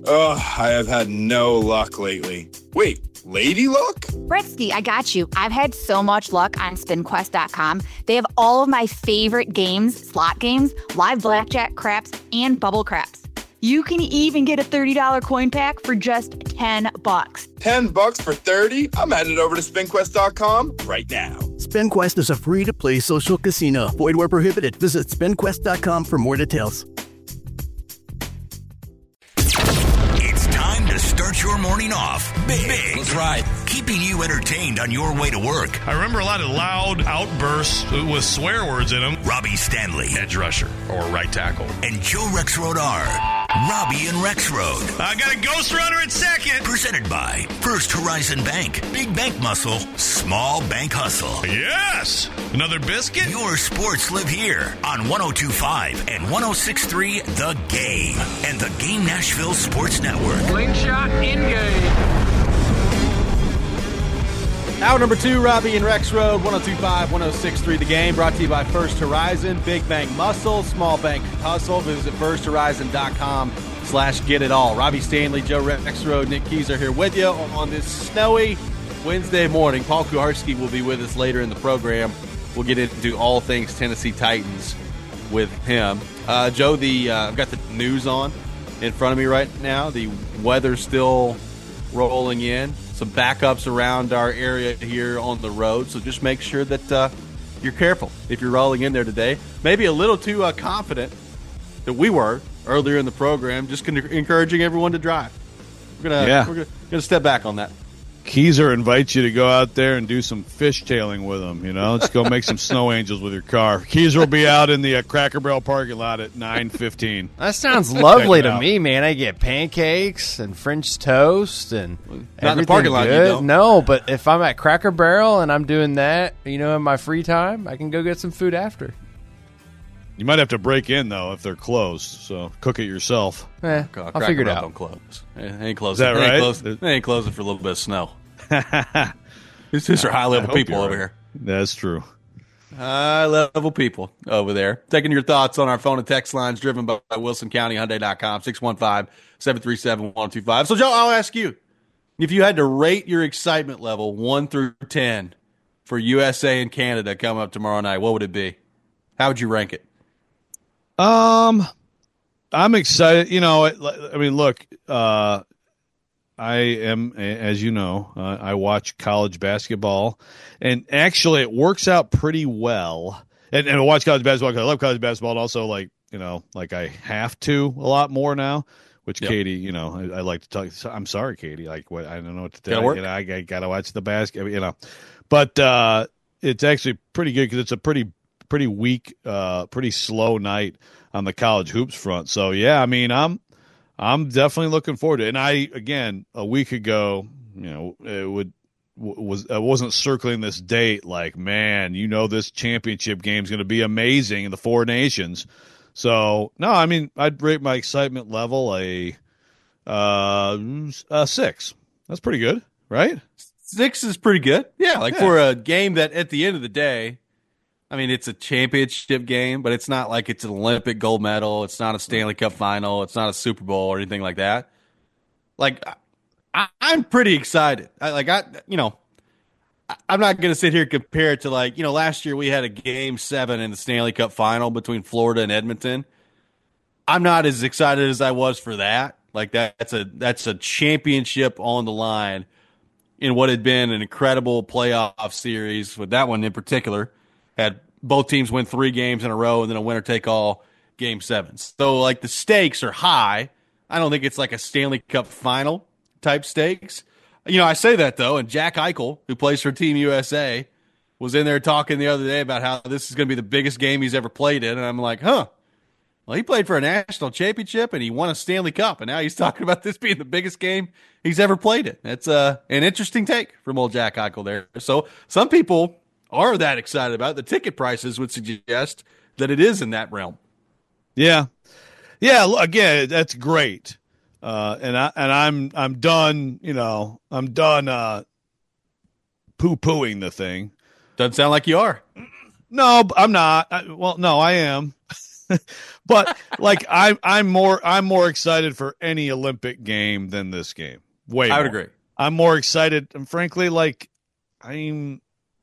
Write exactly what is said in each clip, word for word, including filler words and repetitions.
Ugh, I have had no luck lately. Wait, lady luck? Bretsky, I got you. I've had so much luck on spin quest dot com. They have all of my favorite games, slot games, live blackjack, craps, and bubble craps. You can even get a thirty dollars coin pack for just ten bucks. ten bucks for thirty? I'm headed over to spin quest dot com right now. SpinQuest is a free-to-play social casino. Void where prohibited. Visit spin quest dot com for more details. It's time to start your morning off big. big. Let's ride. Keeping you entertained on your way to work. I remember a lot of loud outbursts with swear words in them. Robbie Stanley, edge rusher or right tackle, and Joe Rexrode are Robbie and Rexrode. I got a ghost runner at second. Presented by First Horizon Bank. Big bank muscle, small bank hustle. Yes. Another biscuit? Your sports live here on one oh two point five and one oh six point three The Game and the Game Nashville Sports Network. Slingshot in game. Hour number two, Robbie and Rexrode, one oh two point five, one oh six point three The Game, brought to you by First Horizon. Big bank muscle, small bank hustle. Visit first horizon dot com slash get it all. Robbie Stanley, Joe Rexrode, Nick Keys are here with you on this snowy Wednesday morning. Paul Kuharski will be with us later in the program. We'll get into all things Tennessee Titans with him. Uh, Joe, the uh, I've got the news on in front of me right now. The weather's still rolling in. Some backups around our area here on the road, so just make sure that uh, you're careful if you're rolling in there today. Maybe a little too uh, confident that we were earlier in the program, just encouraging everyone to drive. We're gonna yeah. we're gonna, gonna step back on that. Keezer invites you to go out there and do some fishtailing with him. You know, let's go make some snow angels with your car. Keezer will be out in the uh, Cracker Barrel parking lot at nine fifteen. That sounds lovely to me, man. I get pancakes and French toast and not in the parking lot. You don't. No, but if I'm at Cracker Barrel and I'm doing that, you know, in my free time, I can go get some food after. You might have to break in though if they're closed. So cook it yourself. Eh, oh, I'll figure it out. Don't close. They ain't closing. Is that they right? Ain't closing, they ain't closing for a little bit of snow. These are high level people over right. here. That's true. High level people over there. Taking your thoughts on our phone and text lines driven by Wilson County Hyundai dot com, six one five, seven three seven, one two five. So, Joe, I'll ask you, if you had to rate your excitement level one through ten for U S A and Canada coming up tomorrow night, what would it be? How would you rank it? Um, I'm excited. You know, I mean, look, uh, I am, as you know, uh, I watch college basketball, and actually it works out pretty well. And, and I watch college basketball because I love college basketball, and also, like, you know, like I have to a lot more now, which yep. Katie, you know, I, I like to talk. I'm sorry, Katie. Like, what, I don't know what to tell you. You know, I, I got to watch the basket, you know. But uh, it's actually pretty good because it's a pretty, pretty weak, uh, pretty slow night on the college hoops front. So, yeah, I mean, I'm, I'm definitely looking forward to it. And I, again, a week ago, you know, it would was I wasn't circling this date like, man, you know, this championship game is going to be amazing in the four nations. So, no, I mean, I'd rate my excitement level a, uh, a six. That's pretty good, right? Six is pretty good. Yeah, like yeah. for a game that at the end of the day, I mean, it's a championship game, but it's not like it's an Olympic gold medal. It's not a Stanley Cup final. It's not a Super Bowl or anything like that. Like, I, I'm pretty excited. I, like, I, you know, I, I'm not going to sit here and compare it to, like, you know, last year we had a game seven in the Stanley Cup final between Florida and Edmonton. I'm not as excited as I was for that. Like, that, that's a that's a championship on the line in what had been an incredible playoff series, with that one in particular. Had both teams win three games in a row and then a winner-take-all game seven. So, like, the stakes are high. I don't think it's like a Stanley Cup final type stakes. You know, I say that, though, and Jack Eichel, who plays for Team U S A, was in there talking the other day about how this is going to be the biggest game he's ever played in. And I'm like, huh. Well, he played for a national championship, and he won a Stanley Cup, and now he's talking about this being the biggest game he's ever played in. That's uh, an interesting take from old Jack Eichel there. So some people are that excited about it. The ticket prices would suggest that it is in that realm. Yeah. Yeah, again, that's great. Uh, and I and I'm I'm done, you know, I'm done uh, poo-pooing the thing. Doesn't sound like you are. No, I'm not. I, well, no, I am. But like I'm I'm more I'm more excited for any Olympic game than this game. Way I would more. agree. I'm more excited, and frankly, like I'm.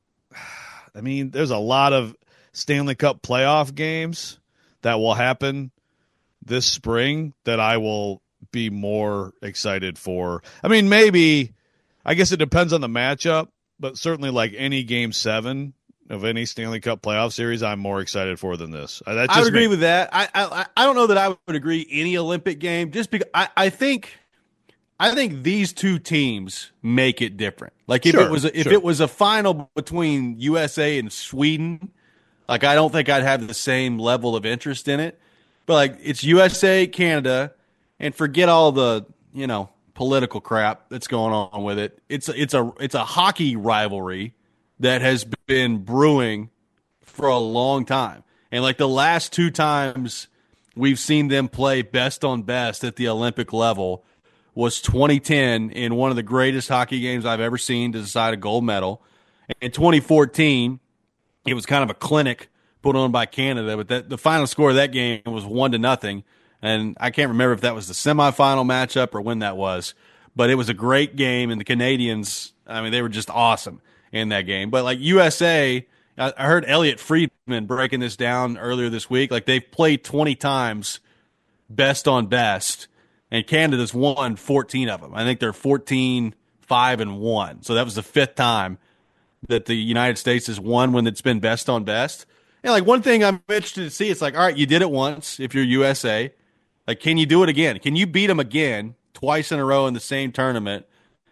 I mean, there's a lot of Stanley Cup playoff games that will happen this spring that I will be more excited for. I mean, maybe, I guess it depends on the matchup, but certainly like any game seven of any Stanley Cup playoff series, I'm more excited for than this. That's just I would agree me. with that. I, I I don't know that I would agree any Olympic game, just because I, I think I think these two teams make it different. Like if Sure, it was a, if sure. it was a final between U S A and Sweden, like I don't think I'd have the same level of interest in it. But like it's U S A, Canada, and forget all the, you know, political crap that's going on with it. It's it's a it's a hockey rivalry that has been brewing for a long time. And like the last two times we've seen them play best on best at the Olympic level was twenty ten in one of the greatest hockey games I've ever seen to decide a gold medal. In twenty fourteen, it was kind of a clinic put on by Canada, but that, the final score of that game was one to nothing. And I can't remember if that was the semifinal matchup or when that was, but it was a great game. And the Canadians, I mean, they were just awesome in that game. But like U S A, I I heard Elliot Friedman breaking this down earlier this week. Like they've played twenty times best on best, and Canada's won fourteen of them. I think they're fourteen, five, and one. So that was the fifth time that the United States has won when it's been best on best. And like one thing I'm interested to see, it's like, all right, you did it once if you're U S A. Like, can you do it again? Can you beat them again twice in a row in the same tournament?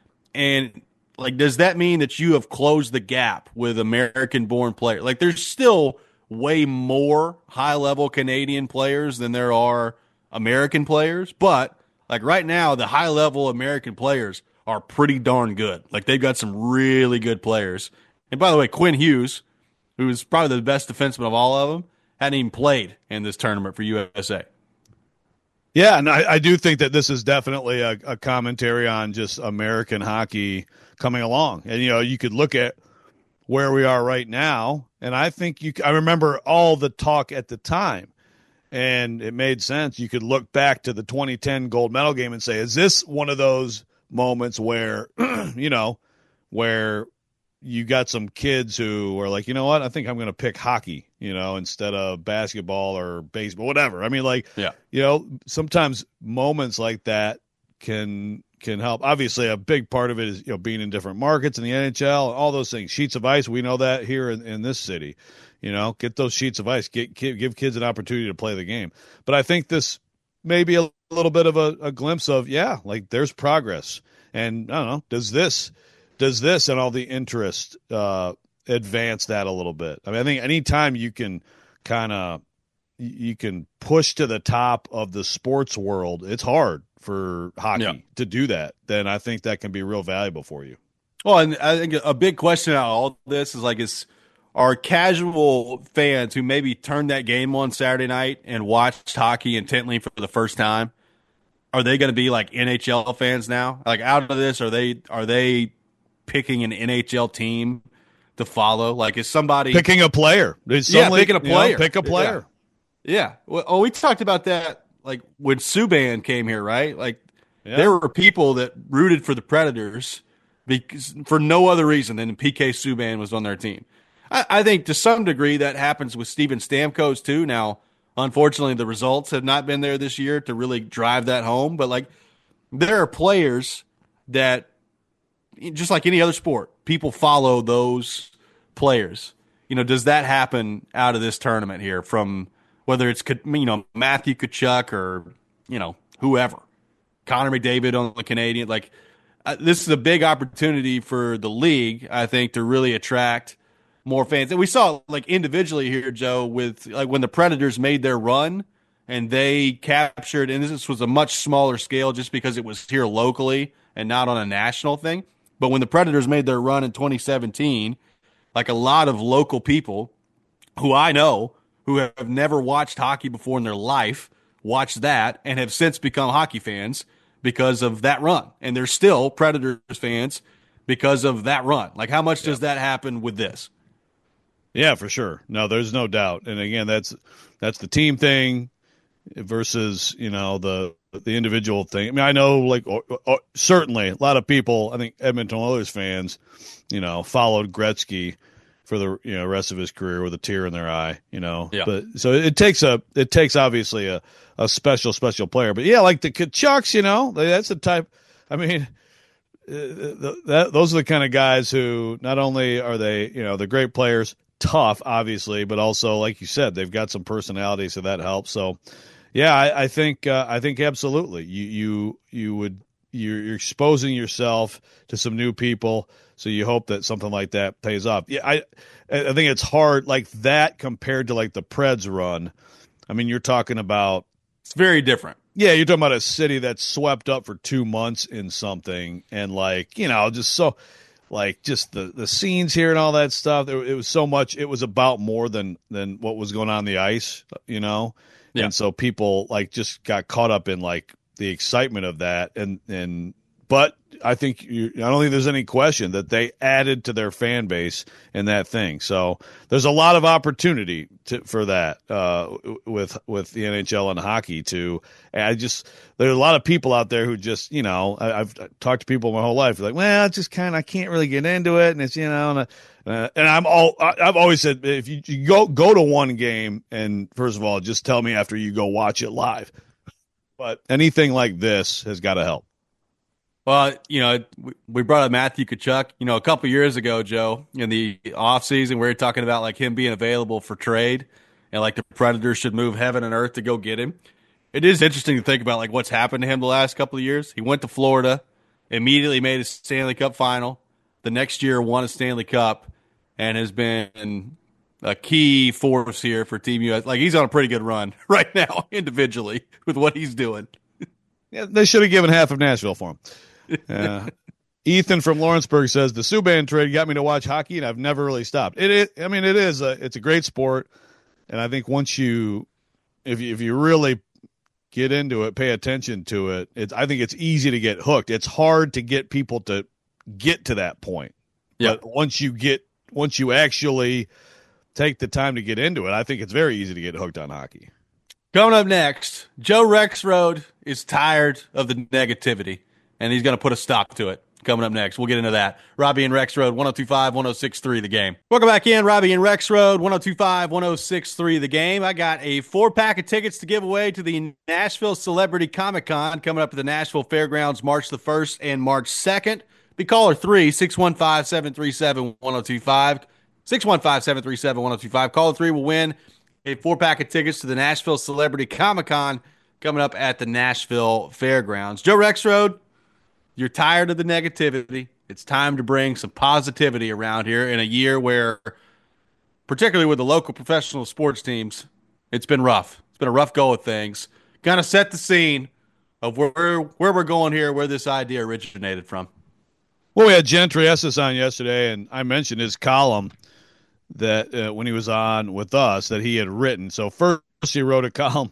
And like, does that mean that you have closed the gap with American-born players? Like, there's still way more high-level Canadian players than there are American players. But like right now, the high-level American players are pretty darn good. Like, they've got some really good players. And by the way, Quinn Hughes, who's probably the best defenseman of all of them, hadn't even played in this tournament for U S A. Yeah, and I, I do think that this is definitely a, a commentary on just American hockey coming along. And, you know, you could look at where we are right now, and I think you – I remember all the talk at the time, and it made sense. You could look back to the twenty ten gold medal game and say, is this one of those moments where, you know, where – you got some kids who are like, you know what, I think I'm going to pick hockey, you know, instead of basketball or baseball, whatever. I mean, like, yeah. you know, sometimes moments like that can can help. Obviously, a big part of it is, you know, being in different markets in the N H L, all those things. Sheets of ice, we know that here in, in this city. You know, get those sheets of ice, get, give, give kids an opportunity to play the game. But I think this may be a little bit of a, a glimpse of, yeah, like there's progress. And I don't know, does this – Does this and all the interest uh, advance that a little bit? I mean, I think anytime you can kind of you can push to the top of the sports world, it's hard for hockey yeah. to do that. Then I think that can be real valuable for you. Well, and I think a big question out of all this is like, is are casual fans who maybe turned that game on Saturday night and watched hockey intently for the first time, are they going to be like N H L fans now? Like out of this, are they are they picking an N H L team to follow? Like, is somebody picking a player? Yeah, suddenly, picking a player. You know, pick a player. Yeah. yeah. Well, oh, we talked about that like when Subban came here, right? Like, yeah. there were people that rooted for the Predators because for no other reason than P K Subban was on their team. I, I think to some degree that happens with Steven Stamkos too. Now, unfortunately, the results have not been there this year to really drive that home. But like, there are players that, just like any other sport, people follow those players. You know, does that happen out of this tournament here from whether it's, you know, Matthew Tkachuk or, you know, whoever, Connor McDavid on the Canadian? Like, uh, this is a big opportunity for the league, I think, to really attract more fans. And we saw, like, individually here, Joe, with like when the Predators made their run and they captured, and this was a much smaller scale just because it was here locally and not on a national thing. But when the Predators made their run in twenty seventeen, like a lot of local people who I know who have never watched hockey before in their life watched that and have since become hockey fans because of that run. And they're still Predators fans because of that run. Like, how much does that happen with this? Yeah, for sure. No, there's no doubt. And again, that's that's the team thing versus, you know, the the individual thing. I mean, I know, like, or, or, certainly a lot of people, I think Edmonton Oilers fans, you know, followed Gretzky for the, you know, rest of his career with a tear in their eye, you know. Yeah. But so it takes a it takes obviously a, a special special player. But yeah, like the Tkachuks, you know, that's the type. I mean, uh, the, that those are the kind of guys who not only are they, you know, they're great players, tough obviously, but also, like you said, they've got some personality, so that helps. So yeah, I, I think uh, I think absolutely you you you would you're, you're exposing yourself to some new people, so you hope that something like that pays off. Yeah, I I think it's hard like that compared to like the Preds run. I mean, you're talking about it's very different. Yeah, you're talking about a city that's swept up for two months in something, and like, you know, just so like just the the scenes here and all that stuff. It, it was so much. It was about more than than what was going on the ice, you know. Yeah. And so people like just got caught up in like the excitement of that, and and but I think you, I don't think there's any question that they added to their fan base in that thing. So there's a lot of opportunity to, for that uh, with with the N H L and hockey too. And I just there's a lot of people out there who just, you know, I, I've talked to people my whole life like, well, it's just kind of I can't really get into it, and it's, you know, and, uh, and I'm all I've always said if you, you go go to one game, and first of all, just tell me after you go watch it live. But anything like this has got to help. Well, you know, we brought up Matthew Tkachuk, you know, a couple of years ago, Joe, in the offseason, we were talking about like him being available for trade and like the Predators should move heaven and earth to go get him. It is interesting to think about like what's happened to him the last couple of years. He went to Florida, immediately made a Stanley Cup final. The next year won a Stanley Cup and has been a key force here for Team U S. Like he's on a pretty good run right now individually with what he's doing. Yeah, they should have given half of Nashville for him. Uh, Ethan from Lawrenceburg says the Subban trade got me to watch hockey, and I've never really stopped. It, it I mean, it is a it's a great sport, and I think once you, if you, if you really get into it, pay attention to it, it's I think it's easy to get hooked. It's hard to get people to get to that point. Yeah. But once you get once you actually take the time to get into it, I think it's very easy to get hooked on hockey. Coming up next, Joe Rexrode is tired of the negativity, and he's going to put a stop to it. Coming up next, we'll get into that. Robbie and Rexrode, one oh two five, one oh six three, The Game. Welcome back in, Robbie and Rexrode, one oh two five, one oh six three, The Game. I got a four-pack of tickets to give away to the Nashville Celebrity Comic-Con coming up at the Nashville Fairgrounds March the first and March second. Be caller three, six one five, seven three seven, one oh two five. six one five, seven three seven, one oh two five. Caller three will win a four-pack of tickets to the Nashville Celebrity Comic-Con coming up at the Nashville Fairgrounds. Joe Rexrode, you're tired of the negativity. It's time to bring some positivity around here in a year where, particularly with the local professional sports teams, it's been rough. It's been a rough go of things. Kind of set the scene of where, where we're going here, where this idea originated from. Well, we had Jen Triessis on yesterday, and I mentioned his column that uh, when he was on with us that he had written. So first he wrote a column.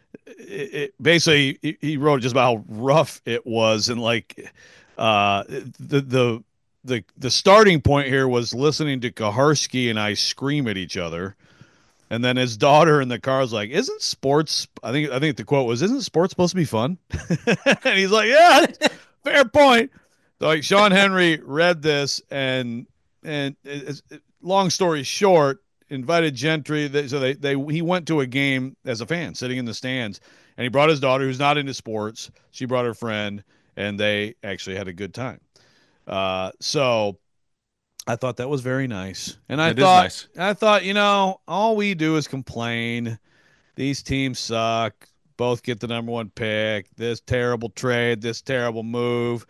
It, it, basically, he, he wrote just about how rough it was, and like uh, the the the the starting point here was listening to Kaharski and I scream at each other, and then his daughter in the car was like, "Isn't sports?" I think I think the quote was, "Isn't sports supposed to be fun?" And he's like, "Yeah, fair point." So like Sean Henry read this, and and it, it, long story short, invited Gentry. So they, they he went to a game as a fan, sitting in the stands, and he brought his daughter, who's not into sports. She brought her friend, and they actually had a good time. Uh, so I thought that was very nice, and I it thought is nice. I thought you know all we do is complain. These teams suck. Both get the number one pick. This terrible trade. This terrible move.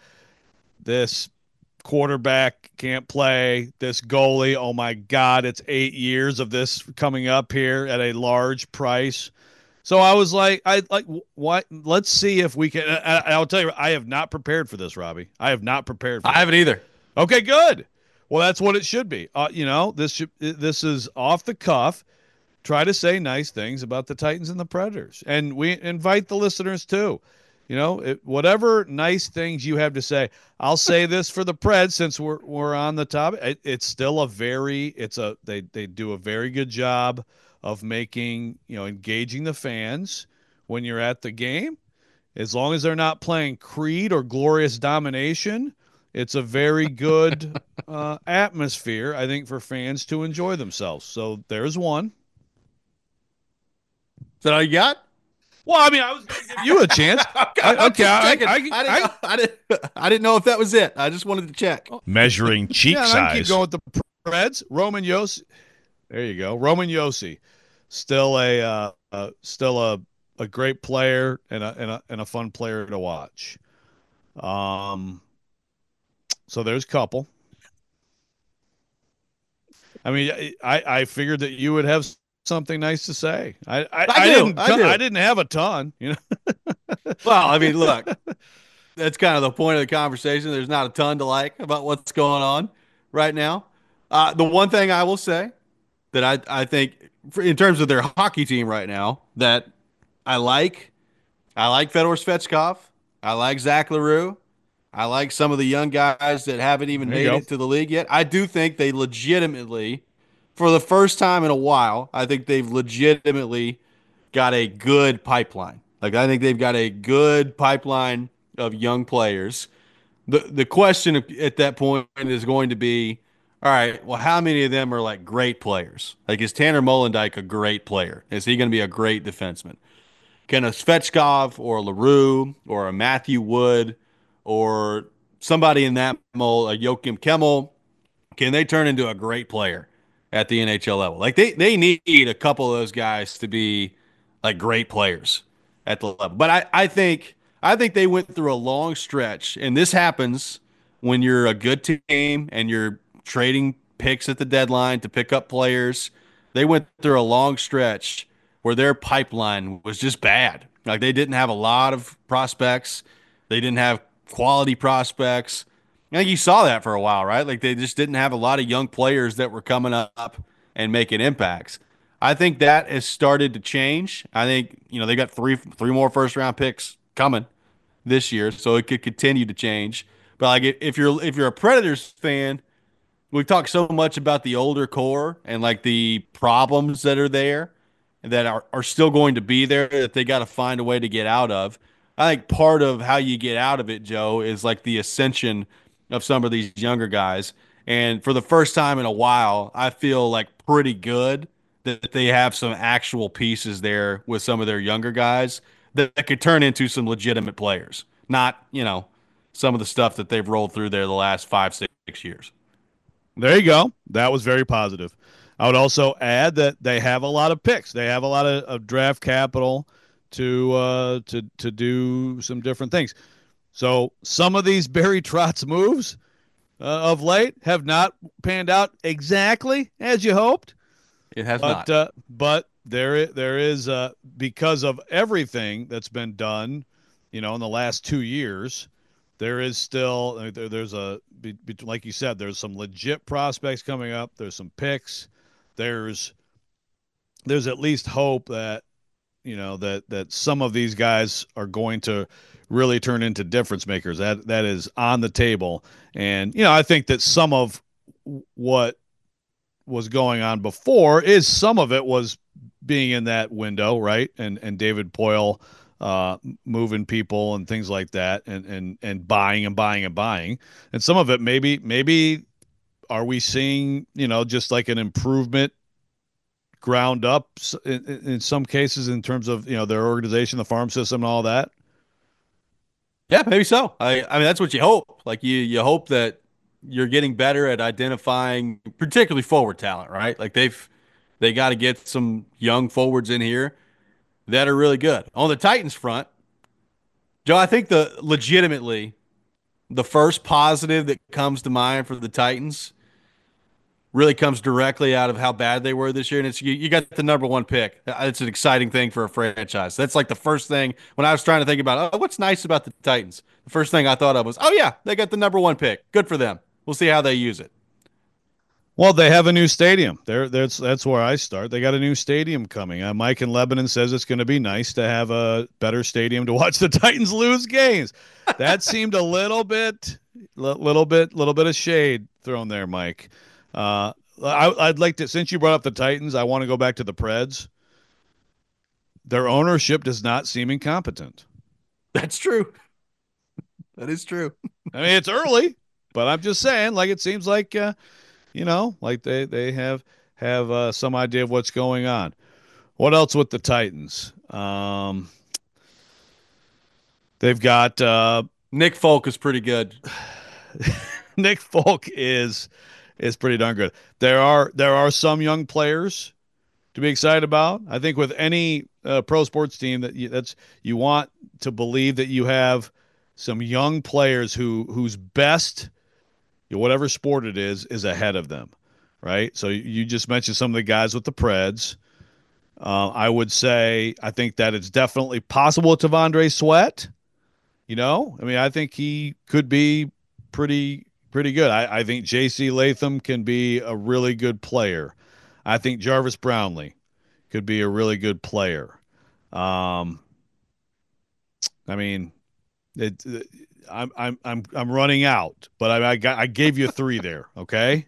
This quarterback can't play. This goalie, oh my God, it's eight years of this coming up here at a large price. So I was like, I like what? Let's see if we can. I, I'll tell you, I have not prepared for this, Robbie. I have not prepared. For I this. haven't either. Okay, good. Well, that's what it should be. Uh, you know, this should, this is off the cuff. Try to say nice things about the Titans and the Predators, and we invite the listeners too. You know, it, whatever nice things you have to say. I'll say this for the Preds since we're we're on the topic. It, it's still a very it's a they they do a very good job of making, you know, engaging the fans when you're at the game. As long as they're not playing Creed or Glorious Domination, it's a very good uh, atmosphere, I think, for fans to enjoy themselves. So there's one. Is that all you got? Well, I mean, I was going to give you a chance. okay, I, okay, I, I, I, didn't know, I, didn't, I didn't know if that was it. I just wanted to check. Measuring cheek yeah, size. I keep going with the Preds. Roman Josi. There you go. Roman Josi. Still a uh, uh, still a, a great player and a, and a and a fun player to watch. Um, so there's a couple. I mean, I, I figured that you would have something nice to say. I I, I, I do, didn't I, do. I didn't have a ton, you know. Well, I mean, look, that's kind of the point of the conversation. There's not a ton to like about what's going on right now. Uh, the one thing I will say that I I think in terms of their hockey team right now that I like, I like Fedor Svechkov. I like Zach LaRue. I like some of the young guys that haven't even made it to the league yet. I do think they legitimately, for the first time in a while, I think they've legitimately got a good pipeline. Like, I think they've got a good pipeline of young players. The the question at that point is going to be, all right, well, how many of them are like great players? Like, is Tanner Molendyk a great player? Is he going to be a great defenseman? Can a Svechkov or a LaRue or a Matthew Wood or somebody in that mold, a Joachim Kemmel, can they turn into a great player at the N H L level? Like, they, they need a couple of those guys to be like great players at the level. But I, I think I think they went through a long stretch, and this happens when you're a good team and you're trading picks at the deadline to pick up players. They went through a long stretch where their pipeline was just bad. Like, they didn't have a lot of prospects. They didn't have quality prospects. I think you saw that for a while, right? Like, they just didn't have a lot of young players that were coming up and making impacts. I think that has started to change. I think, you know, they got three three more first round picks coming this year, so it could continue to change. But like, if you're if you're a Predators fan, we talk so much about the older core and like the problems that are there that are, are still going to be there that they got to find a way to get out of. I think part of how you get out of it, Joe, is like the ascension of some of these younger guys. And for the first time in a while, I feel like pretty good that they have some actual pieces there with some of their younger guys that, that could turn into some legitimate players. Not, you know, some of the stuff that they've rolled through there the last five, six, six years. There you go. That was very positive. I would also add that they have a lot of picks. They have a lot of, of draft capital to uh, to to do some different things. So some of these Barry Trotz moves uh, of late have not panned out exactly as you hoped. It has but, not. Uh, but there there is uh, because of everything that's been done, you know, in the last two years. There is still there, there's a like you said, there's some legit prospects coming up. There's some picks. There's there's at least hope that you know that that some of these guys are going to really turn into difference makers. That that is on the table. And you know, I think that some of what was going on before is some of it was being in that window, right? And and David Poile uh, moving people and things like that, and and and buying and buying and buying. And some of it maybe maybe are we seeing, you know, just like an improvement ground up in, in some cases in terms of, you know, their organization, the farm system and all that? Yeah, maybe so. I, I mean, that's what you hope. Like you, you hope that you're getting better at identifying particularly forward talent, right? Like they've, they got to get some young forwards in here that are really good. On the Titans front, Joe, I think the legitimately the first positive that comes to mind for the Titans really comes directly out of how bad they were this year. And it's you, you got the number one pick. It's an exciting thing for a franchise. That's like the first thing when I was trying to think about, oh, what's nice about the Titans? The first thing I thought of was, oh, yeah, they got the number one pick. Good for them. We'll see how they use it. Well, they have a new stadium. There, that's that's where I start. They got a new stadium coming. Uh, Mike in Lebanon says it's going to be nice to have a better stadium to watch the Titans lose games. That seemed a little bit, little bit, little bit of shade thrown there, Mike. Uh, I, I'd like to, since you brought up the Titans, I want to go back to the Preds. Their ownership does not seem incompetent. That's true. That is true. I mean, it's early, but I'm just saying, like, it seems like. Uh, You know, like they, they have have uh, some idea of what's going on. What else with the Titans? Um, they've got uh, Nick Folk is pretty good. Nick Folk is is pretty darn good. There are there are some young players to be excited about. I think with any uh, pro sports team that you, that's you want to believe that you have some young players who whose best. Whatever sport it is, is ahead of them, right? So you just mentioned some of the guys with the Preds. Uh, I would say I think that it's definitely possible with T'Vondre Sweat. You know, I mean, I think he could be pretty pretty good. I, I think J C Latham can be a really good player. I think Jarvis Brownlee could be a really good player. Um, I mean, it, it I'm I'm I'm I'm running out, but I I, got, I gave you three there. Okay.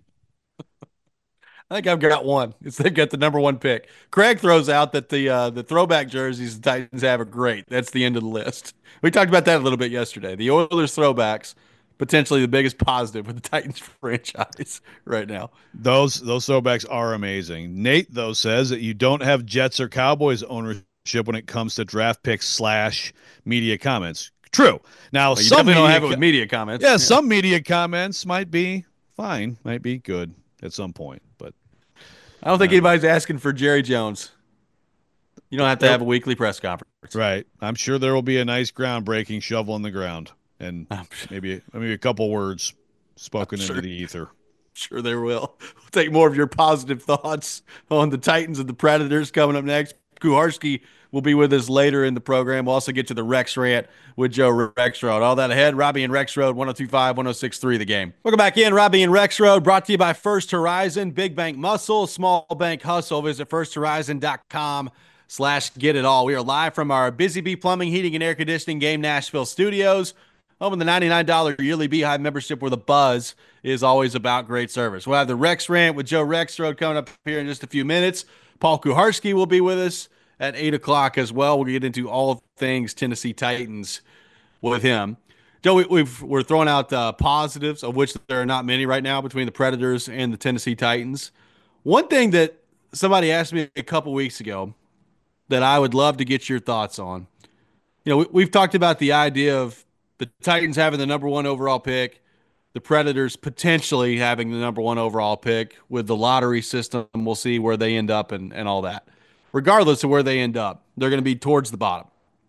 I think I've got one. It's they've got the number one pick. Craig throws out that the uh, the throwback jerseys the Titans have are great. That's the end of the list. We talked about that a little bit yesterday. The Oilers throwbacks potentially the biggest positive with the Titans franchise right now. Those those throwbacks are amazing. Nate though says that you don't have Jets or Cowboys ownership when it comes to draft picks slash media comments. True. Now, well, you some definitely media don't have it with media comments. Yeah, yeah, some media comments might be fine, might be good at some point, but I don't think um, anybody's asking for Jerry Jones. You don't have to have a weekly press conference. Right. I'm sure there will be a nice groundbreaking shovel in the ground and sure. maybe maybe a couple words spoken sure. into the ether. Sure there will. We'll take more of your positive thoughts on the Titans and the Predators coming up next. Kuharski will be with us later in the program. We'll also get to the Rex Rant with Joe Rexrode. All that ahead, Robbie and Rexrode, one oh two point five, one oh six point three The Game. Welcome back in, Robbie and Rexrode, brought to you by First Horizon, Big Bank Muscle, Small Bank Hustle. Visit first horizon dot com slash get it all. We are live from our Busy Bee Plumbing, Heating, and Air Conditioning Game Nashville studios. Home of the ninety-nine dollars yearly Beehive membership where the buzz is always about great service. We'll have the Rex Rant with Joe Rexrode coming up here in just a few minutes. Paul Kuharski will be with us at eight o'clock as well. We'll get into all things Tennessee Titans with him. Joe, we, we've, we're throwing out uh, positives, of which there are not many right now between the Predators and the Tennessee Titans. One thing that somebody asked me a couple weeks ago that I would love to get your thoughts on. You know, we, we've talked about the idea of the Titans having the number one overall pick, the Predators potentially having the number one overall pick. With the lottery system, we'll see where they end up and, and all that. Regardless of where they end up, they're going to be towards the bottom.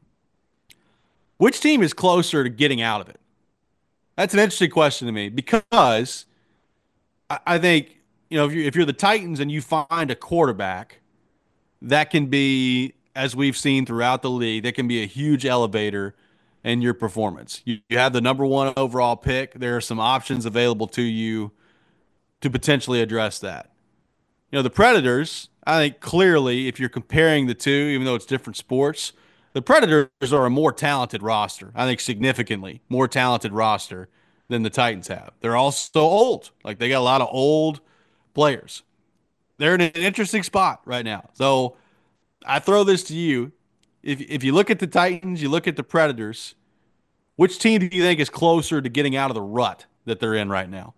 Which team is closer to getting out of it? That's an interesting question to me because I, I think, you know, if, you, if you're the Titans and you find a quarterback, that can be, as we've seen throughout the league, that can be a huge elevator in your performance. You, you have the number one overall pick. There are some options available to you to potentially address that. You know, the Predators, I think clearly, if you're comparing the two, even though it's different sports, the Predators are a more talented roster. I think significantly more talented roster than the Titans have. They're also old. Like, they got a lot of old players. They're in an interesting spot right now. So I throw this to you. If if you look at the Titans, you look at the Predators, which team do you think is closer to getting out of the rut that they're in right now?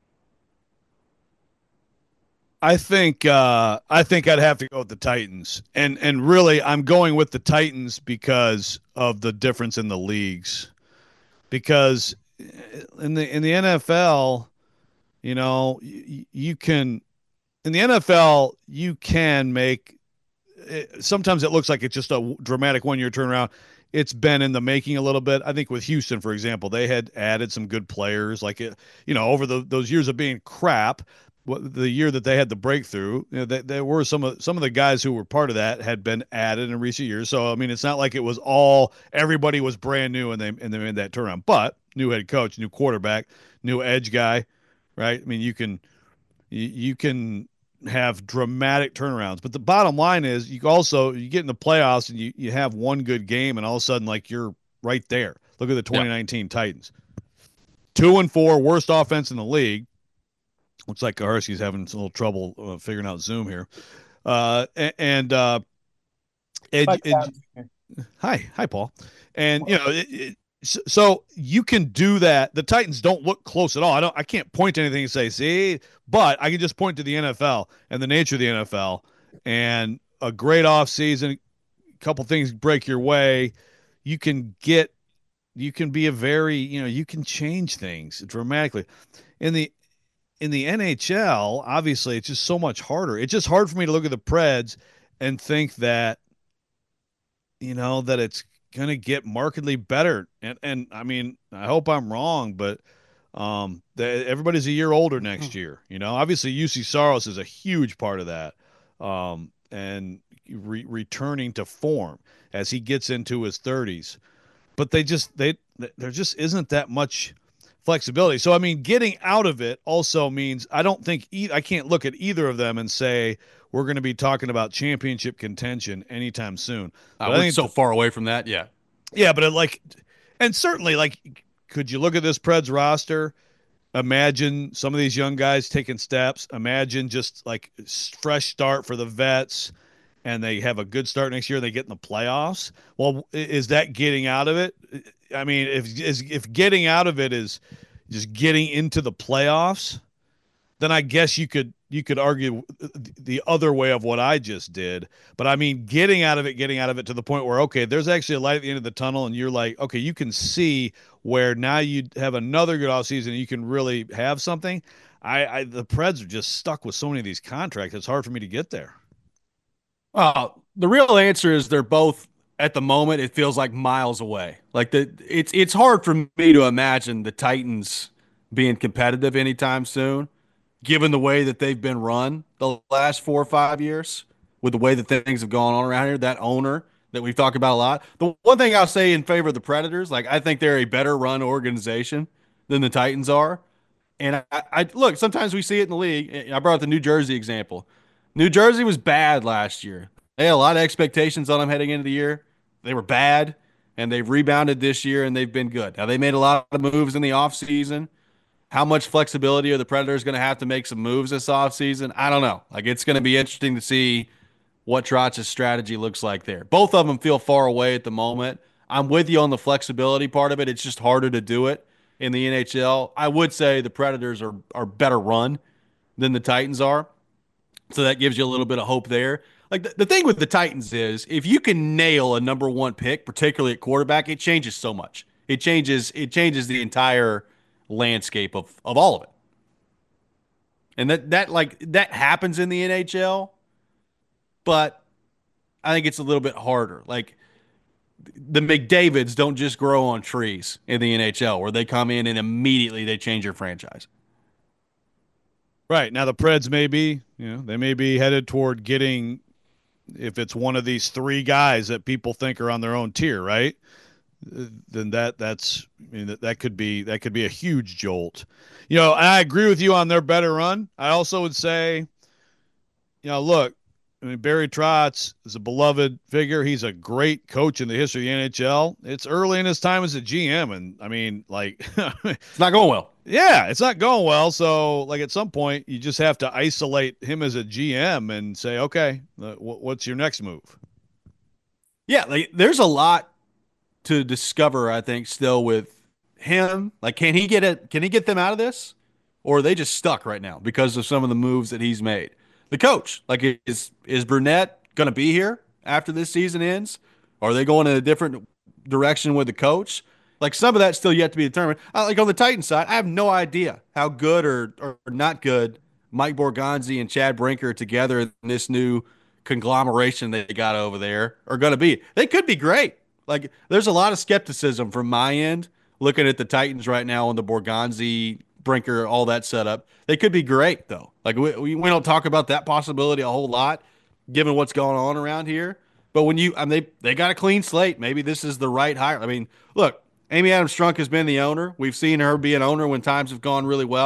I think uh, I think I'd have to go with the Titans, and and really I'm going with the Titans because of the difference in the leagues. Because in the in the N F L, you know, you, you can in the N F L you can make. It, sometimes it looks like it's just a dramatic one-year turnaround. It's been in the making a little bit. I think with Houston, for example, they had added some good players. Like it, you know, over the, those years of being crap. What, the year that they had the breakthrough, you know, they, there were some of some of the guys who were part of that had been added in recent years. So I mean, it's not like it was all everybody was brand new and they and they made that turnaround. But new head coach, new quarterback, new edge guy, right? I mean, you can you, you can have dramatic turnarounds. But the bottom line is you also you get in the playoffs and you, you have one good game and all of a sudden like you're right there. Look at the twenty nineteen yeah. Titans. Two and four, worst offense in the league. Looks like Kaharski's having a little trouble uh, figuring out Zoom here. Uh, and uh, and, and, hi, hi, Paul. And you know, it, it, so you can do that. The Titans don't look close at all. I don't. I can't point to anything and say, see, but I can just point to the N F L and the nature of the N F L and a great offseason. A couple things break your way. You can get. You can be a very. You know, you can change things dramatically. In the in the N H L, obviously, it's just so much harder. It's just hard for me to look at the Preds and think that, you know, that it's going to get markedly better. And, and I mean, I hope I'm wrong, but um, the, everybody's a year older next year. You know, obviously U C Saros is a huge part of that. Um, and re- returning to form as he gets into his thirties. But they just, they, there just isn't that much flexibility. So, I mean, getting out of it also means I don't think e- I can't look at either of them and say we're going to be talking about championship contention anytime soon. Uh, we're so far away from that. Yeah. Yeah. But it, like, and certainly like, could you look at this Preds roster? Imagine some of these young guys taking steps. Imagine just like fresh start for the vets and they have a good start next year. They get in the playoffs. Well, is that getting out of it? I mean, if if getting out of it is just getting into the playoffs, then I guess you could you could argue the other way of what I just did. But I mean, getting out of it, getting out of it to the point where, okay, there's actually a light at the end of the tunnel, and you're like, okay, you can see where now you have another good offseason and you can really have something. I, I the Preds are just stuck with so many of these contracts. It's hard for me to get there. Well, the real answer is they're both. At the moment, it feels like miles away. Like the it's it's hard for me to imagine the Titans being competitive anytime soon, given the way that they've been run the last four or five years, with the way that things have gone on around here. That owner that we've talked about a lot. The one thing I'll say in favor of the Predators, like I think they're a better run organization than the Titans are. And I, I look, sometimes we see it in the league. I brought up the New Jersey example. New Jersey was bad last year. They had a lot of expectations on them heading into the year. They were bad, and they've rebounded this year, and they've been good. Now, they made a lot of moves in the offseason. How much flexibility are the Predators going to have to make some moves this offseason? I don't know. Like, it's going to be interesting to see what Trotz's strategy looks like there. Both of them feel far away at the moment. I'm with you on the flexibility part of it. It's just harder to do it in the N H L. I would say the Predators are, are better run than the Titans are, so that gives you a little bit of hope there. Like the, the thing with the Titans is if you can nail a number one pick, particularly at quarterback, it changes so much. It changes it changes the entire landscape of, of all of it. And that that like that happens in the N H L, but I think it's a little bit harder. Like the McDavids don't just grow on trees in the N H L where they come in and immediately they change your franchise. Right. Now the Preds may be, you know, they may be headed toward getting, if it's one of these three guys that people think are on their own tier, right? Then that that's I mean that, that could be that could be a huge jolt. You know, and I agree with you on their better run. I also would say, you know, look, I mean Barry Trotz is a beloved figure. He's a great coach in the history of the N H L. It's early in his time as a G M, and I mean, like it's not going well. Yeah, it's not going well. So, like, at some point, you just have to isolate him as a G M and say, okay, uh, what's your next move? Yeah, like, there's a lot to discover, I think, still with him. Like, can he get it? Can he get them out of this, or are they just stuck right now because of some of the moves that he's made? The coach, like, is is Burnett going to be here after this season ends? Or are they going in a different direction with the coach? Like, some of that's still yet to be determined. Uh, like, on the Titans side, I have no idea how good or, or not good Mike Borgonzi and Chad Brinker together in this new conglomeration they got over there are going to be. They could be great. Like, there's a lot of skepticism from my end looking at the Titans right now on the Borgonzi, Brinker, all that setup. They could be great, though. Like, we, we don't talk about that possibility a whole lot given what's going on around here. But when you – I mean, they, they got a clean slate. Maybe this is the right hire. I mean, look, Amy Adams Strunk has been the owner. We've seen her be an owner when times have gone really well.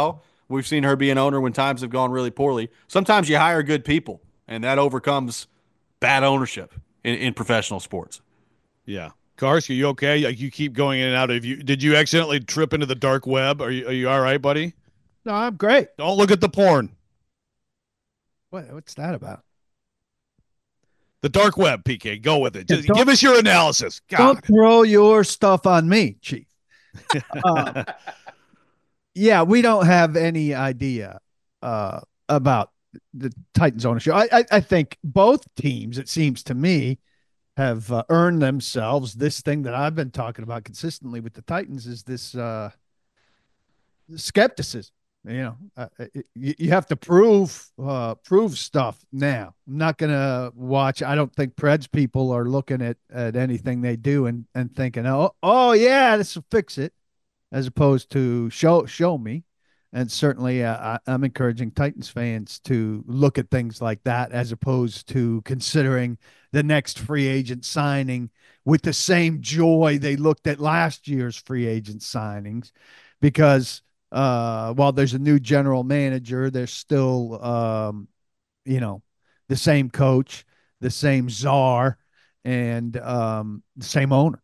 We've seen her be an owner when times have gone really poorly. Sometimes you hire good people, and that overcomes bad ownership in, in professional sports. Yeah. Karsk, are you okay? Like you keep going in and out. Of you, did you accidentally trip into the dark web? Are you, are you all right, buddy? No, I'm great. Don't look at the porn. What, what's that about? The dark web, P K. Go with it. Just Yeah, give us your analysis. God. Don't throw your stuff on me, Chief. uh, yeah, we don't have any idea uh, about the Titans ownership. I, I, I think both teams, it seems to me, have uh, earned themselves this thing that I've been talking about consistently with the Titans is this uh, skepticism. You know, uh, it, you, you have to prove uh, prove stuff now. I'm not going to watch. I don't think Preds people are looking at, at anything they do and, and thinking, oh, oh yeah, this will fix it, as opposed to show show me. And certainly uh, I, I'm encouraging Titans fans to look at things like that as opposed to considering the next free agent signing with the same joy they looked at last year's free agent signings, because uh, while there's a new general manager, there's still, um, you know, the same coach, the same czar, and um, the same owner.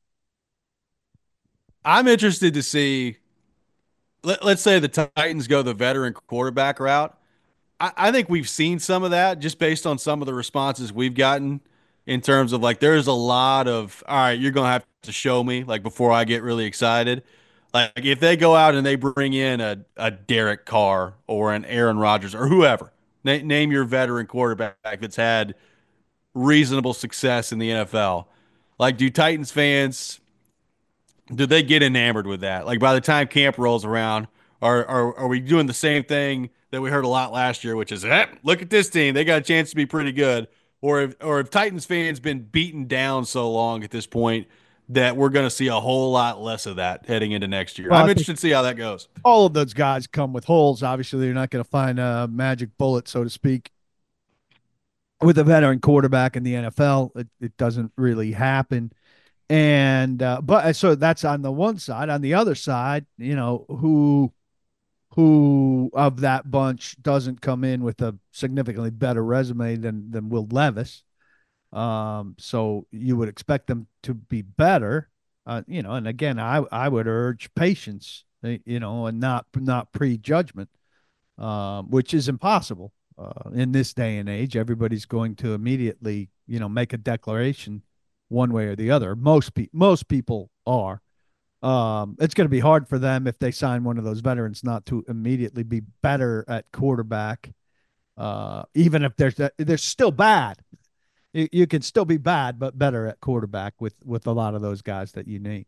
I'm interested to see, let, let's say the Titans go the veteran quarterback route. I, I think we've seen some of that just based on some of the responses we've gotten in terms of like, there's a lot of, all right, you're going to have to show me like before I get really excited. Like if they go out and they bring in a, a Derek Carr or an Aaron Rodgers or whoever, na- name your veteran quarterback that's had reasonable success in the N F L. Like, do Titans fans, do they get enamored with that? Like by the time camp rolls around, are, are, are we doing the same thing that we heard a lot last year, which is, eh, look at this team. They got a chance to be pretty good. Or if, or if Titans fans been beaten down so long at this point that we're going to see a whole lot less of that heading into next year. Well, I'm interested to see how that goes. All of those guys come with holes. Obviously, they're not going to find a magic bullet, so to speak. With a veteran quarterback in the N F L, it, it doesn't really happen. And uh, but so that's on the one side. On the other side, you know, who who of that bunch doesn't come in with a significantly better resume than than Will Levis? Um, so you would expect them to be better, uh, you know. And again, I I would urge patience, you know, and not not prejudgment, um, which is impossible uh, in this day and age. Everybody's going to immediately, you know, make a declaration one way or the other. Most pe- most people are. Um, it's going to be hard for them if they sign one of those veterans not to immediately be better at quarterback, uh, even if they're they're still bad. You, you can still be bad, but better at quarterback with, with a lot of those guys that you need.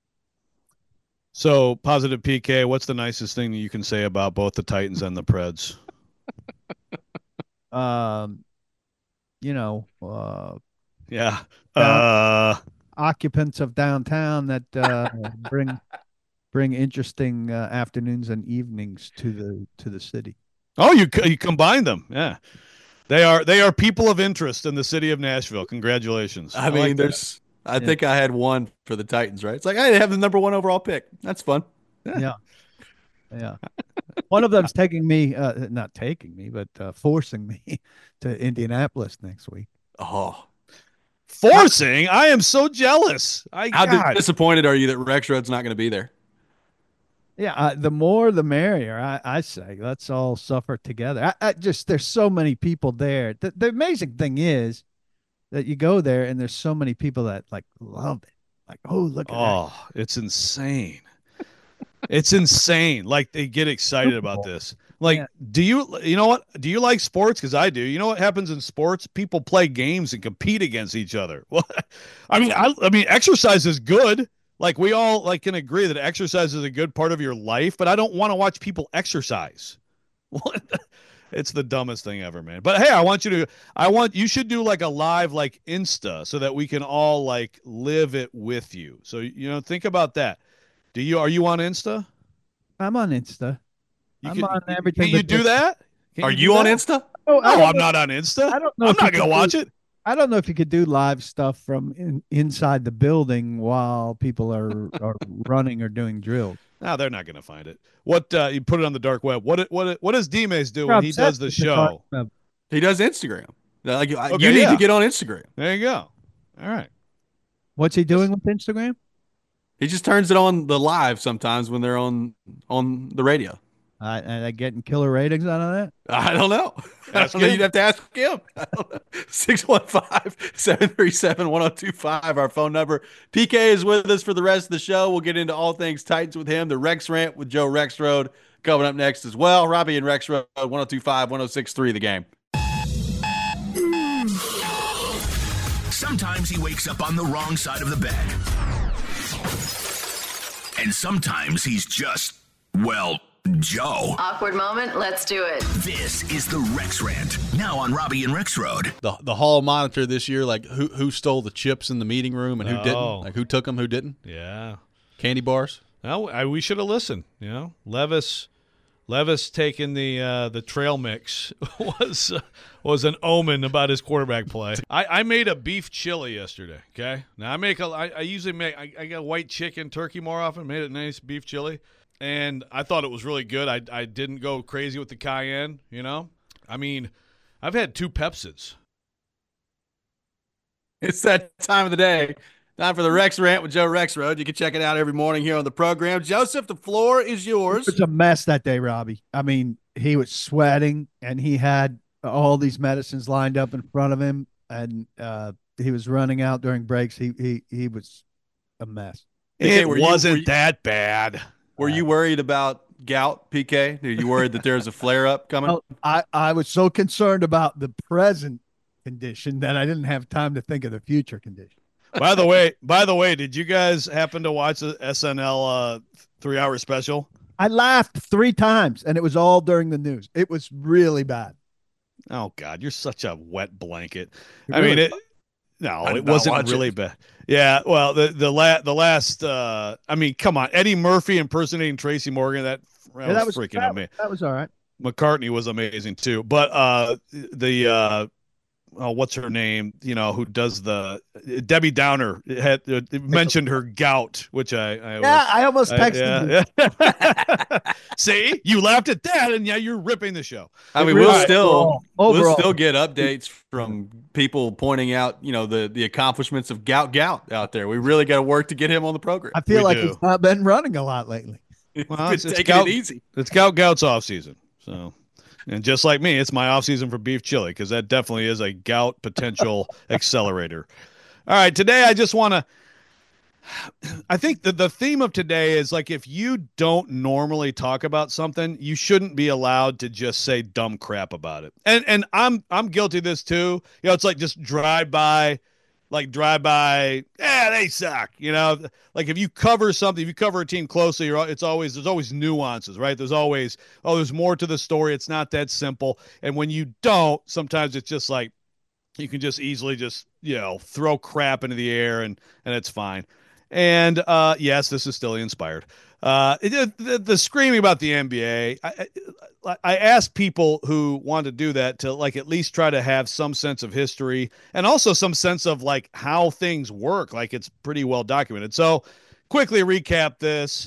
So, positive P K, what's the nicest thing that you can say about both the Titans and the Preds? um, you know, uh, yeah, uh, occupants of downtown that uh, bring bring interesting uh, afternoons and evenings to the to the city. Oh, you you combine them, yeah. They are they are people of interest in the city of Nashville. Congratulations. I, I mean, like there's I yeah. think I had one for the Titans, right? It's like, hey, they have the number one overall pick. That's fun. Yeah. Yeah. yeah. One of them's taking me, uh, not taking me, but uh, forcing me to Indianapolis next week. Oh. Forcing? I am so jealous. I How God. disappointed are you that Rexroad's not going to be there? Yeah, uh, the more the merrier, I, I say. Let's all suffer together. I, I just there's so many people there. The, the amazing thing is that you go there and there's so many people that like love it. Like, oh, look at oh, that. It's insane. It's insane. Like they get excited about this. Like, yeah. do you you know what? Do you like sports? Because I do. You know what happens in sports? People play games and compete against each other. Well, I mean, I, I mean, exercise is good. Like we all like can agree that exercise is a good part of your life, but I don't want to watch people exercise. It's the dumbest thing ever, man. But hey, I want you to, I want, you should do like a live like Insta so that we can all like live it with you. So, you know, think about that. Do you, are you on Insta? I'm on Insta. You I'm can, on everything. Can you do that? Can are you, you do on that? Insta? Oh, no, I'm not on Insta. I don't know. I'm not going to watch it. I don't know if you could do live stuff from in, inside the building while people are, are running or doing drills. No, they're not going to find it. What uh, you put it on the dark web? What what what does D-Mace do You're when he upset does the with the show? dark web. He does Instagram. Like, you Okay, you need yeah. to get on Instagram. There you go. All right. What's he doing with Instagram? He just turns it on the live sometimes when they're on on the radio. Uh, are they getting killer ratings out of that? I don't know. I Ask don't know. him. You'd have to ask him. six one five, seven three seven, one oh two five, our phone number. P K is with us for the rest of the show. We'll get into all things Titans with him. The Rex Rant with Joe Rexrode coming up next as well. Robbie and Rexrode, one oh two five, one oh six three, the game. Sometimes he wakes up on the wrong side of the bed. And sometimes he's just, well, Joe. Awkward moment. Let's do it. This is the Rex Rant, now on Robbie and Rexrode. The the hall monitor this year, like who who stole the chips in the meeting room and who Oh. didn't? Like who took them, who didn't? Yeah. Candy bars. Well, I, we should have listened. You know, Levis, Levis taking the uh, the trail mix was uh, was an omen about his quarterback play. I, I made a beef chili yesterday. Okay, now I make a I, I usually make I, I got white chicken, turkey more often. Made it nice beef chili, and I thought it was really good. I I didn't go crazy with the cayenne. You know, I mean, I've had two Pepsis. It's that time of the day. Time for the Rex Rant with Joe Rexrode. You can check it out every morning here on the program. Joseph, the floor is yours. It was a mess that day, Robbie. I mean, he was sweating and he had all these medicines lined up in front of him, and uh, he was running out during breaks. He he he was a mess. It were you- wasn't were you- that bad. Were you worried about gout, P K? Are you worried that there's a flare up coming? Well, I I was so concerned about the present condition that I didn't have time to think of the future condition. By the way, by the way, did you guys happen to watch the S N L uh, three-hour special? I laughed three times, and it was all during the news. It was really bad. Oh God, you're such a wet blanket. It I mean, really it. No, I did it not wasn't watch really it. bad. Yeah, well, the the la- the last. Uh, I mean, come on, Eddie Murphy impersonating Tracy Morgan. That, that, Yeah, was, freaking that, amazing. That was all right. McCartney was amazing too. But uh, the uh, oh, what's her name? You know, who does the Debbie Downer had uh, mentioned her gout, which I, I Yeah, was, I almost texted you. yeah, yeah. See, you laughed at that, and yeah, you're ripping the show. I mean, Really? we'll still Overall. we'll Overall. still get updates from people pointing out, you know, the the accomplishments of Gout Gout out there. We really got to work to get him on the program. I feel We like do. he's not been running a lot lately. Well, Been it's, it's taking gout, it easy. It's gout gout's off season. So, and just like me, it's my off season for beef chili because that definitely is a gout potential accelerator. All right, today I just want to. I think that the theme of today is like if you don't normally talk about something, you shouldn't be allowed to just say dumb crap about it. And and I'm I'm guilty of this too. You know, it's like just drive by, like drive by. Yeah, they suck. You know, like if you cover something, if you cover a team closely, you're, it's always there's always nuances, right? There's always oh, there's more to the story. It's not that simple. And when you don't, sometimes it's just like you can just easily just you know throw crap into the air and and it's fine. And uh, yes, this is still inspired. Uh, it, the, the screaming about the N B A. I, I, I asked people who want to do that to like at least try to have some sense of history and also some sense of like how things work. Like it's pretty well documented. So quickly recap this.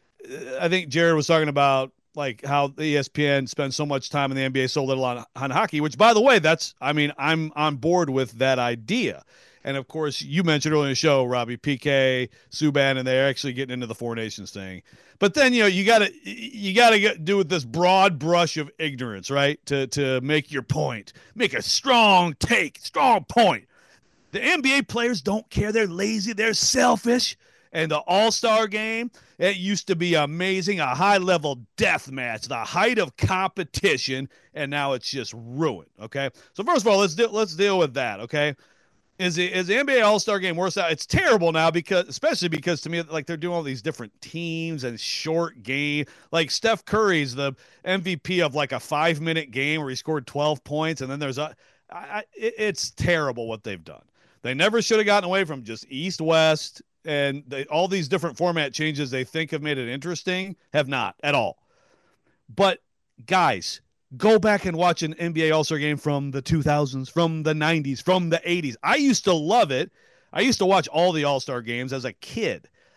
I think Jared was talking about like how E S P N spends so much time in the N B A, so little on, on hockey, which by the way, that's, I mean, I'm on board with that idea. And of course, you mentioned earlier in the show, Robbie, P K, Subban, and they're actually getting into the Four Nations thing. But then, you know, you gotta you gotta do with this broad brush of ignorance, right? To to make your point, make a strong take, strong point. The N B A players don't care. They're lazy. They're selfish. And the All-Star game, it used to be amazing, a high-level death match, the height of competition, and now it's just ruined. Okay, so first of all, let's do, let's deal with that. Okay. Is the, is the N B A All-Star Game worse out? It's terrible now because, especially because to me, like they're doing all these different teams and short game. Like Steph Curry's the M V P of like a five-minute game where he scored twelve points, and then there's a. I, I, it, it's terrible what they've done. They never should have gotten away from just East-West and they, all these different format changes they think have made it interesting have not at all. But guys. Go back and watch an N B A All-Star game from the two thousands, from the nineties, from the eighties. I used to love it. I used to watch all the All-Star games as a kid.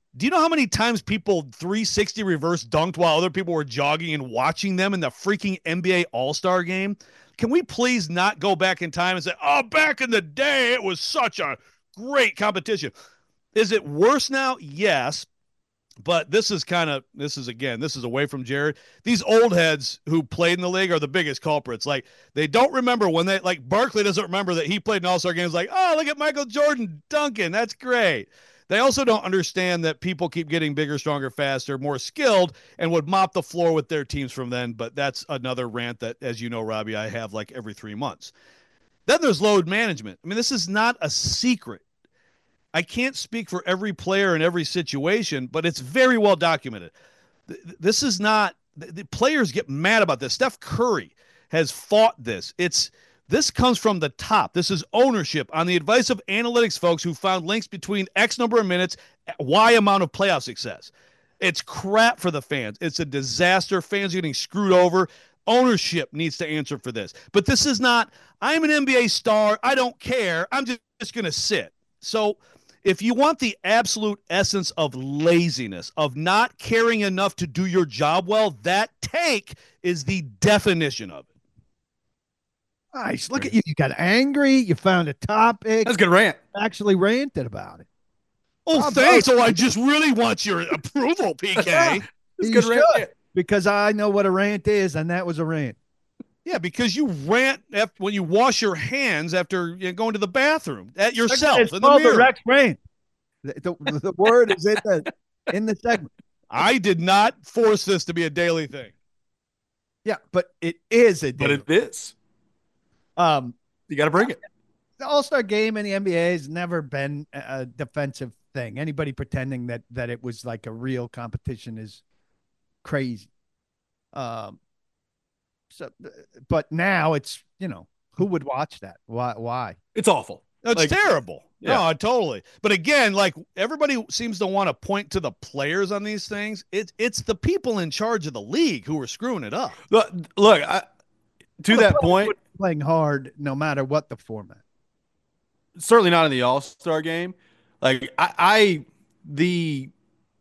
Do you know how many times people three sixty reverse dunked while other people were jogging and watching them in the freaking N B A All-Star game? Can we please not go back in time and say, oh, back in the day, it was such a great competition? Is it worse now? Yes. But this is kind of, this is, again, this is away from Jared. These old heads who played in the league are the biggest culprits. Like, they don't remember when they, like, Barkley doesn't remember that he played in All-Star games. Like, oh, look at Michael Jordan dunking. That's great. They also don't understand that people keep getting bigger, stronger, faster, more skilled, and would mop the floor with their teams from then. But that's another rant that, as you know, Robbie, I have like every three months. Then there's load management. I mean, this is not a secret. I can't speak for every player in every situation, but it's very well documented. This is not – the players get mad about this. Steph Curry has fought this. It's – This comes from the top. This is ownership on the advice of analytics folks who found links between X number of minutes, Y amount of playoff success. It's crap for the fans. It's a disaster. Fans are getting screwed over. Ownership needs to answer for this. But this is not, I'm an N B A star. I don't care. I'm just, just going to sit. So if you want the absolute essence of laziness, of not caring enough to do your job well, that take is the definition of it. Nice. Look at you. You got angry. You found a topic. That's a good rant. Actually ranted about it. Oh, oh thanks. Oh, I just really want your approval, P K. That's good rant. Because I know what a rant is, and that was a rant. Yeah, because you rant after, when you wash your hands after you know, going to the bathroom at yourself it's in the mirror. The Rex rant. The, the, the word is in the, in the segment. I did not force this to be a daily thing. Yeah, but it is a daily. But it is. Um, you got to bring it. The All-Star game in the N B A has never been a defensive thing. Anybody pretending that that it was like a real competition is crazy. Um, so, but now it's, you know, who would watch that? Why? Why? It's awful. It's like, terrible. Yeah. No, totally. But again, like everybody seems to want to point to the players on these things. It's it's the people in charge of the league who are screwing it up. Look, look I, to well, that point. Playing hard no matter what the format. Certainly not in the All-Star game. Like I, I the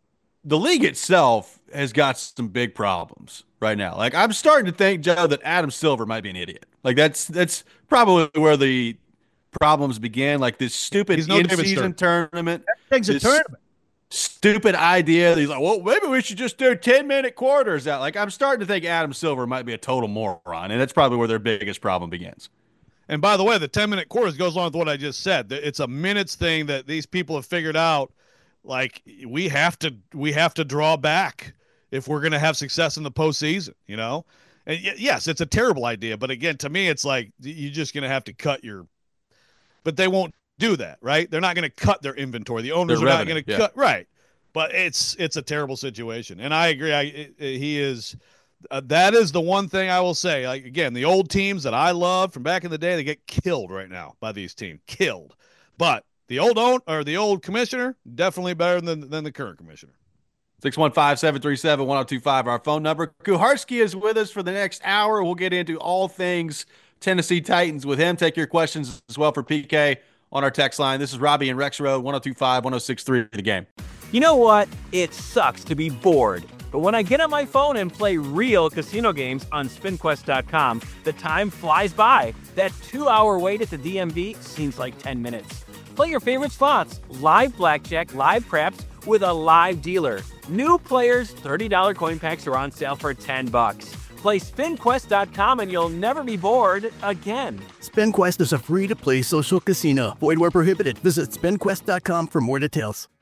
the league itself has got some big problems right now. Like I'm starting to think, Joe, that Adam Silver might be an idiot. Like that's that's probably where the problems begin. Like this stupid no in-season tournament. Everything's a tournament. Stupid idea. He's like, well, maybe we should just do ten minute quarters out. Like, I'm starting to think Adam Silver might be a total moron, and that's probably where their biggest problem begins. And by the way, the ten minute quarters goes along with what I just said. It's a minutes thing that these people have figured out. Like, we have to, we have to draw back if we're going to have success in the postseason, you know? And y- yes, it's a terrible idea. But again, to me, it's like you're just going to have to cut your, but they won't do that, right? They're not going to cut their inventory. The owners their are revenue, not going to yeah. cut, right? But it's it's a terrible situation, and I agree. I it, it, he is uh, that is the one thing I will say. Like again, the old teams that I loved from back in the day, they get killed right now by these teams, killed. But the old own or the old commissioner definitely better than than the current commissioner. six one five, seven three seven, one oh two five, our phone number. Kuharski is with us for the next hour. We'll get into all things Tennessee Titans with him. Take your questions as well for P K on our text line. This is Robbie and Rex Road, one oh two five, one oh six three, the game. You know what? It sucks to be bored. But when I get on my phone and play real casino games on spin quest dot com, the time flies by. That two-hour wait at the D M V seems like ten minutes. Play your favorite slots, live blackjack, live craps, with a live dealer. New players, thirty dollars coin packs are on sale for ten bucks. Play spin quest dot com and you'll never be bored again. SpinQuest is a free-to-play social casino. Void where prohibited. Visit spin quest dot com for more details.